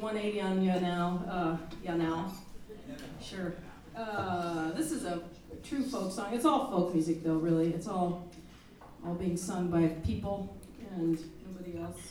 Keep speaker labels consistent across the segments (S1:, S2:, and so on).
S1: 180 on you now. Yeah, now. Sure. This is a true folk song. It's all folk music, though, really. It's all being sung by people and nobody else.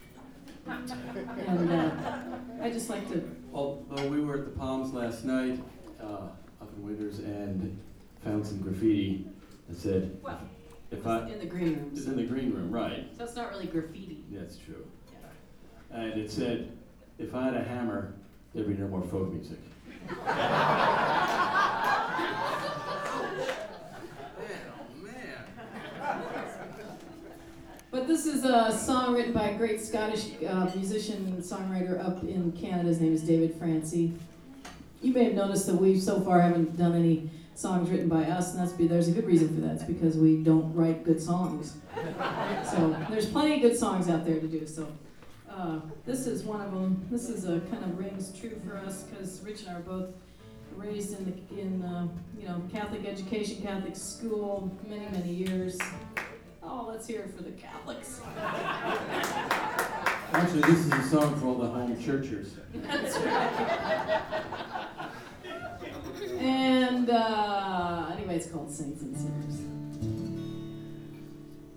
S1: And I just like to...
S2: Although we were at the Palms last night, up in Winters, and found some graffiti that said...
S1: Well,
S2: if
S1: in the green room.
S2: It's in the green room, right.
S1: So it's not really graffiti.
S2: That's true.
S1: Yeah.
S2: And it said, if I had a hammer, there'd be no more folk music.
S1: But this is a song written by a great Scottish musician and songwriter up in Canada. His name is David Francie. You may have noticed that we so far haven't done any songs written by us, and there's a good reason for that. It's because we don't write good songs. So there's plenty of good songs out there to do. So this is one of them. This is a kind of rings true for us because Rich and I are both raised in Catholic education, Catholic school, many years. Oh, let's hear it for the Catholics.
S2: Actually, this is a song for all the home churchers.
S1: That's right. And anyway, it's called Saints and Sinners.